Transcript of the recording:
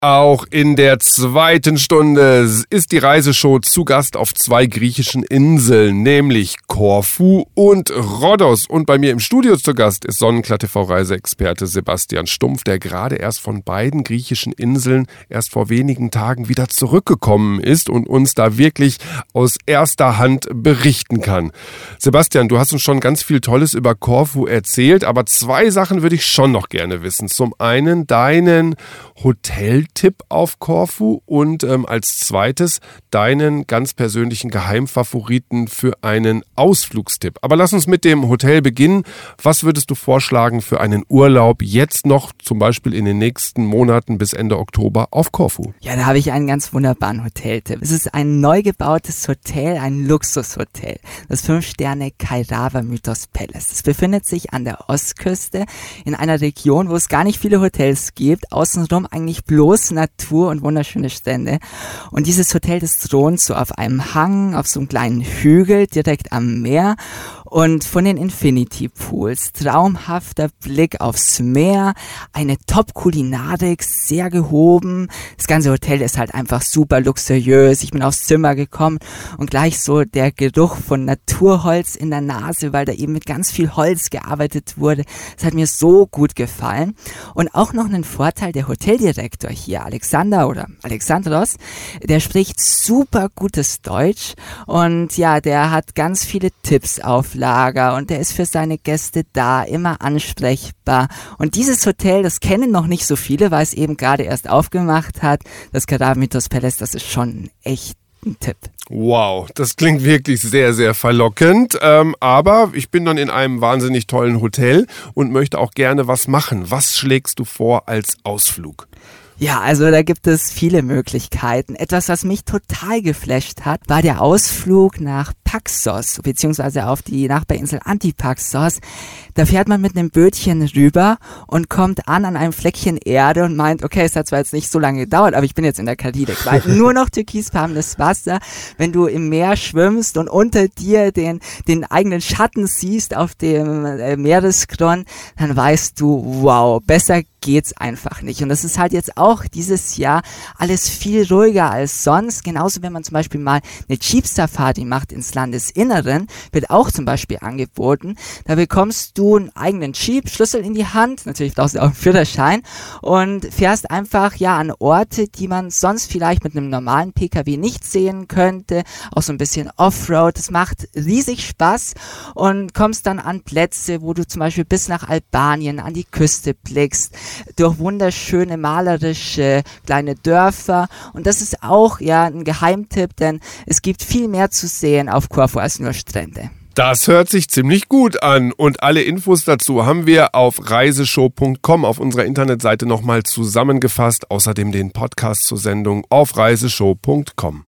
Auch in der zweiten Stunde ist die Reiseshow zu Gast auf 2 griechischen Inseln, nämlich Korfu und Rhodos. Und bei mir im Studio zu Gast ist Sonnenklar-TV-Reiseexperte Sebastian Stumpf, der gerade erst von beiden griechischen Inseln erst vor wenigen Tagen wieder zurückgekommen ist und uns da wirklich aus erster Hand berichten kann. Sebastian, du hast uns schon ganz viel Tolles über Korfu erzählt, aber 2 Sachen würde ich schon noch gerne wissen. Zum einen deinen Hoteltipp auf Korfu und als zweites deinen ganz persönlichen Geheimfavoriten für einen Ausflugstipp. Aber lass uns mit dem Hotel beginnen. Was würdest du vorschlagen für einen Urlaub jetzt noch, zum Beispiel in den nächsten Monaten bis Ende Oktober auf Korfu? Ja, da habe ich einen ganz wunderbaren Hoteltipp. Es ist ein neu gebautes Hotel, ein Luxushotel. Das 5-Sterne Kairava Mythos Palace. Es befindet sich an der Ostküste in einer Region, wo es gar nicht viele Hotels gibt. Außenrum eigentlich bloß Natur und wunderschöne Strände. Und dieses Hotel, das thront so auf einem Hang, auf so einem kleinen Hügel direkt am Meer. Und von den Infinity Pools, traumhafter Blick aufs Meer, eine Top-Kulinarik, sehr gehoben. Das ganze Hotel ist halt einfach super luxuriös. Ich bin aufs Zimmer gekommen und gleich so der Geruch von Naturholz in der Nase, weil da eben mit ganz viel Holz gearbeitet wurde. Das hat mir so gut gefallen. Und auch noch einen Vorteil, der Hoteldirektor hier, Alexander oder Alexandros, der spricht super gutes Deutsch und ja, der hat ganz viele Tipps auf Lager und der ist für seine Gäste da, immer ansprechbar. Und dieses Hotel, das kennen noch nicht so viele, weil es eben gerade erst aufgemacht hat. Das Kairava Mythos Palace, das ist schon echt ein Tipp. Wow, das klingt wirklich sehr, sehr verlockend. Aber ich bin dann in einem wahnsinnig tollen Hotel und möchte auch gerne was machen. Was schlägst du vor als Ausflug? Ja, also da gibt es viele Möglichkeiten. Etwas, was mich total geflasht hat, war der Ausflug nach Paxos, beziehungsweise auf die Nachbarinsel Antipaxos. Da fährt man mit einem Bötchen rüber und kommt an einem Fleckchen Erde und meint, okay, es hat zwar jetzt nicht so lange gedauert, aber ich bin jetzt in der Karibik, weil nur noch türkisfarbenes Wasser. Wenn du im Meer schwimmst und unter dir den eigenen Schatten siehst auf dem Meeresgrund, dann weißt du, wow, besser geht's einfach nicht. Und das ist halt jetzt auch dieses Jahr alles viel ruhiger als sonst. Genauso, wenn man zum Beispiel mal eine Jeep-Safari macht ins Landesinneren, wird auch zum Beispiel angeboten. Da bekommst du einen eigenen Jeep, Schlüssel in die Hand, natürlich brauchst du auch einen Führerschein und fährst einfach ja an Orte, die man sonst vielleicht mit einem normalen PKW nicht sehen könnte. Auch so ein bisschen Offroad. Das macht riesig Spaß und kommst dann an Plätze, wo du zum Beispiel bis nach Albanien an die Küste blickst, durch wunderschöne malerische kleine Dörfer und das ist auch ja ein Geheimtipp, denn es gibt viel mehr zu sehen auf Korfu als nur Strände. Das hört sich ziemlich gut an und alle Infos dazu haben wir auf reiseshow.com auf unserer Internetseite nochmal zusammengefasst, außerdem den Podcast zur Sendung auf reiseshow.com.